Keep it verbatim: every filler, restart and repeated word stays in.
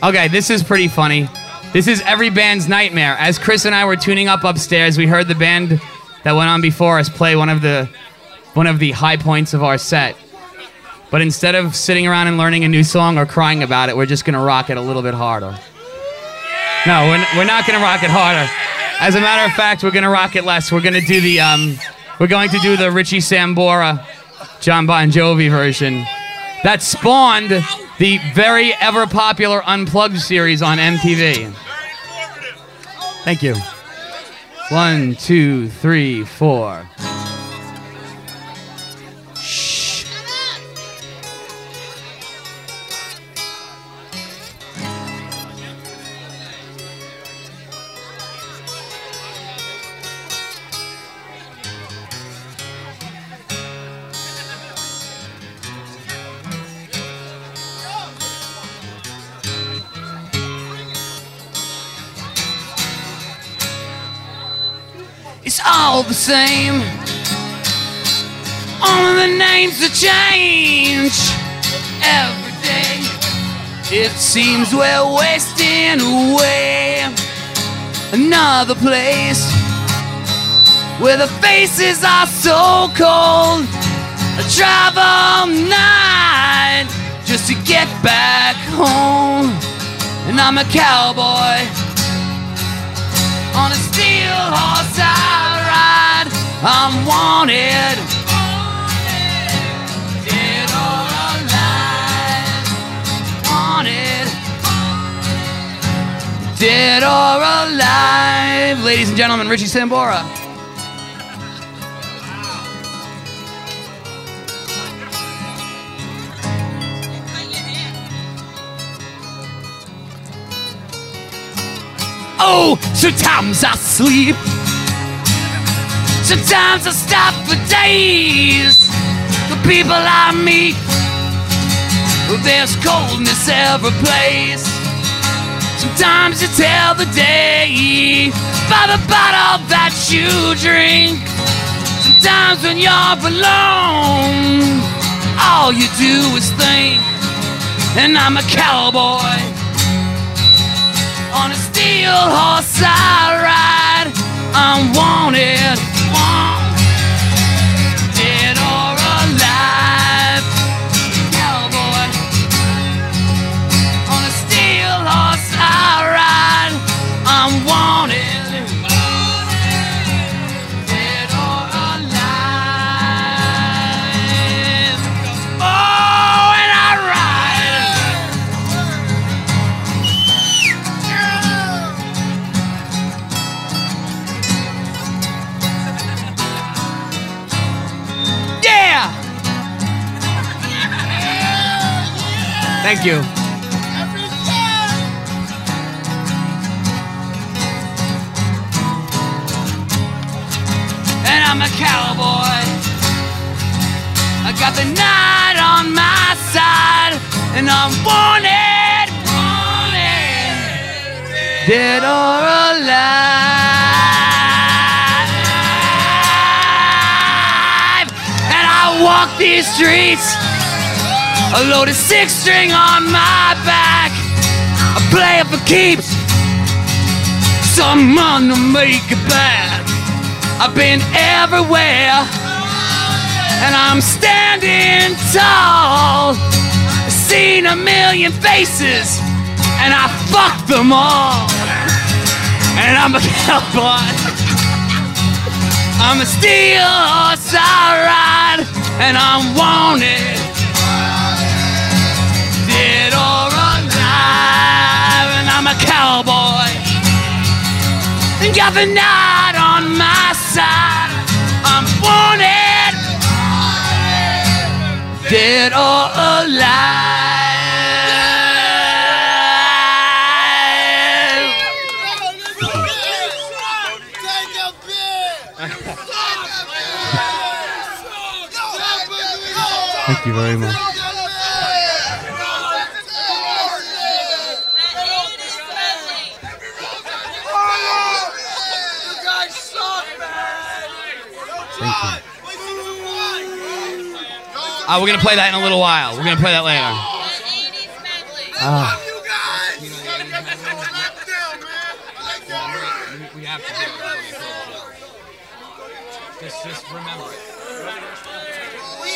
Okay, this is pretty funny. This is every band's nightmare. As Chris and I were tuning up upstairs, we heard the band that went on before us play one of the one of the high points of our set. But instead of sitting around and learning a new song or crying about it, we're just gonna rock it a little bit harder. No, we're, we're not gonna rock it harder. As a matter of fact, we're gonna rock it less. We're gonna do the um, we're going to do the Richie Sambora, John Bon Jovi version that spawned the very ever popular Unplugged series on M T V. Thank you. One, two, three, four. Shh. It's all the same. Only the names that change every day. It seems we're wasting away. Another place where the faces are so cold. I drive all night just to get back home. And I'm a cowboy on a steel horse I ride. I'm wanted, dead or alive. Wanted, dead or alive. Ladies and gentlemen, Richie Sambora. Oh, sometimes I sleep, sometimes I stop for days. The people I meet, there's coldness every place. Sometimes you tell the day by the bottle that you drink. Sometimes when you're alone, all you do is think. And I'm a cowboy on a steel horse I ride. I'm wanted, wanted, dead or alive. Cowboy on a steel horse I ride. I'm wanted, dead or alive. Oh, and I ride. Yeah! Thank you. And I'm a cowboy. I got the night on my side. And I'm wanted, wanted, dead or alive. And I walk these streets, a loaded six string on my back. I play it for keeps, someone to make it back. I've been everywhere, and I'm standing tall. I've seen a million faces, and I fucked them all. And I'm a cowboy, I'm a steel horse I ride, and I'm wanted, dead or alive. And I'm a cowboy, and got the night on my side. I'm wanted, dead or alive. Thank you very much. Thank you. Uh, we're gonna play that in a little while. We're gonna play that later. Uh, We, we have to do it. Just, just remember it.